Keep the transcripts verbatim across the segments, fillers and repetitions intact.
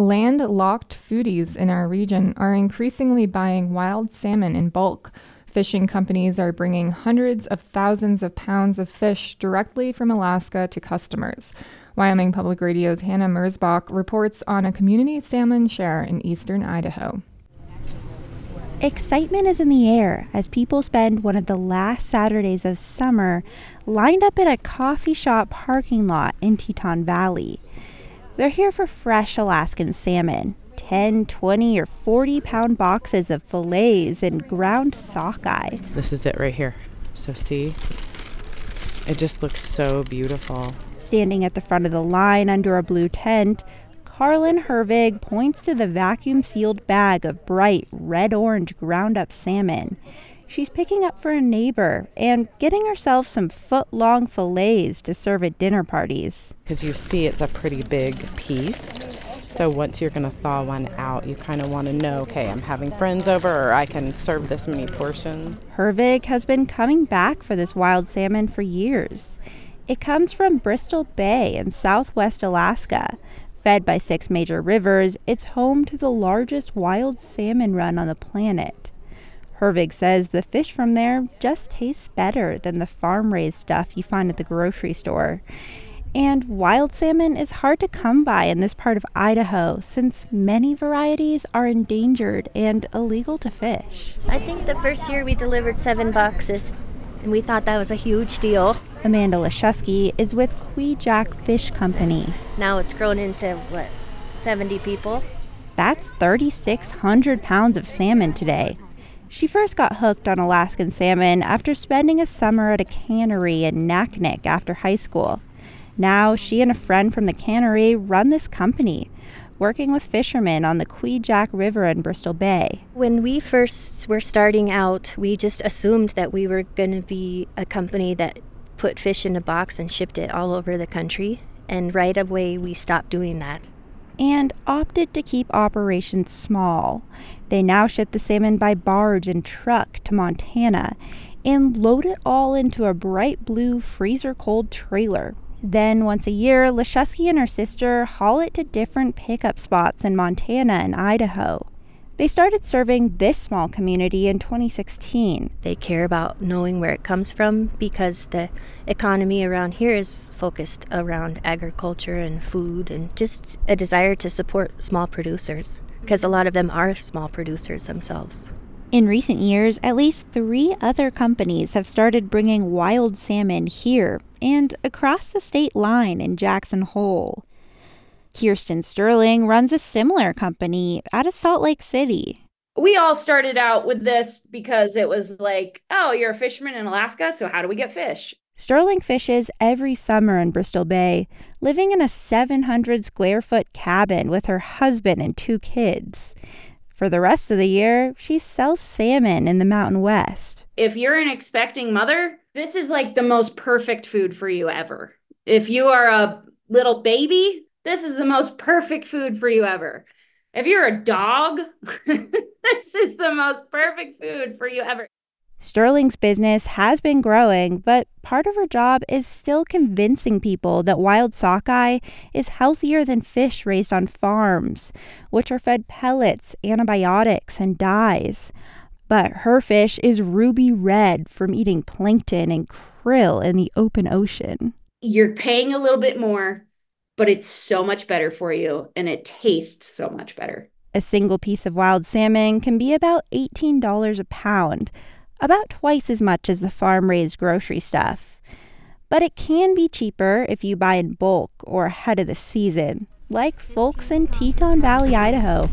Landlocked foodies in our region are increasingly buying wild salmon in bulk. Fishing companies are bringing hundreds of thousands of pounds of fish directly from Alaska to customers. Wyoming Public Radio's Hannah Merzbach reports on a community salmon share in eastern Idaho. Excitement is in the air as people spend one of the last Saturdays of summer lined up in a coffee shop parking lot in Teton Valley. They're here for fresh Alaskan salmon, ten, twenty, or forty pound boxes of fillets and ground sockeye. This is it right here. So see, it just looks so beautiful. Standing at the front of the line under a blue tent, Carlin Hervig points to the vacuum-sealed bag of bright red-orange ground-up salmon. She's picking up for a neighbor and getting herself some foot-long fillets to serve at dinner parties. Because you see it's a pretty big piece. So once you're going to thaw one out, you kind of want to know, okay, I'm having friends over or I can serve this many portions. Hervig has been coming back for this wild salmon for years. It comes from Bristol Bay in southwest Alaska. Fed by six major rivers, it's home to the largest wild salmon run on the planet. Hervig says the fish from there just tastes better than the farm-raised stuff you find at the grocery store. And wild salmon is hard to come by in this part of Idaho since many varieties are endangered and illegal to fish. I think the first year we delivered seven boxes, and we thought that was a huge deal. Amanda Leshusky is with Kvichak Fish Company. Now it's grown into, what, seventy people? That's three thousand six hundred pounds of salmon today. She first got hooked on Alaskan salmon after spending a summer at a cannery in Naknek after high school. Now she and a friend from the cannery run this company, working with fishermen on the Kvichak River in Bristol Bay. When we first were starting out, we just assumed that we were going to be a company that put fish in a box and shipped it all over the country. And right away, we stopped doing that. And opted to keep operations small. They now ship the salmon by barge and truck to Montana and load it all into a bright blue freezer-cold trailer. Then, once a year, Leshusky and her sister haul it to different pickup spots in Montana and Idaho. They started serving this small community in twenty sixteen. They care about knowing where it comes from because the economy around here is focused around agriculture and food and just a desire to support small producers because a lot of them are small producers themselves. In recent years, at least three other companies have started bringing wild salmon here and across the state line in Jackson Hole. Kirsten Sterling runs a similar company out of Salt Lake City. We all started out with this because it was like, oh, you're a fisherman in Alaska, so how do we get fish? Sterling fishes every summer in Bristol Bay, living in a seven hundred square foot cabin with her husband and two kids. For the rest of the year, she sells salmon in the Mountain West. If you're an expecting mother, this is like the most perfect food for you ever. If you are a little baby, this is the most perfect food for you ever. If you're a dog, this is the most perfect food for you ever. Sterling's business has been growing, but part of her job is still convincing people that wild sockeye is healthier than fish raised on farms, which are fed pellets, antibiotics, and dyes. But her fish is ruby red from eating plankton and krill in the open ocean. You're paying a little bit more, but it's so much better for you, and it tastes so much better. A single piece of wild salmon can be about eighteen dollars a pound, about twice as much as the farm-raised grocery stuff. But it can be cheaper if you buy in bulk or ahead of the season, like folks in Teton Valley, Idaho.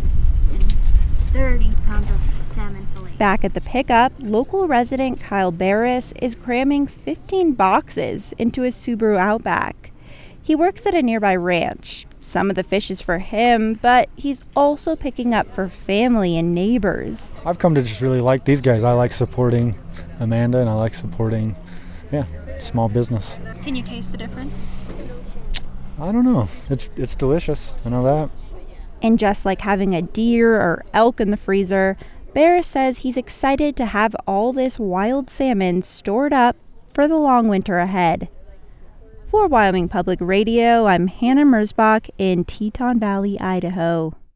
thirty pounds of salmon fillets. Back at the pickup, local resident Kyle Barris is cramming fifteen boxes into his Subaru Outback. He works at a nearby ranch. Some of the fish is for him, but he's also picking up for family and neighbors. I've come to just really like these guys. I like supporting Amanda, and I like supporting, yeah, small business. Can you taste the difference? I don't know. It's it's delicious. I know that. And just like having a deer or elk in the freezer, Barris says he's excited to have all this wild salmon stored up for the long winter ahead. For Wyoming Public Radio, I'm Hannah Merzbach in Teton Valley, Idaho.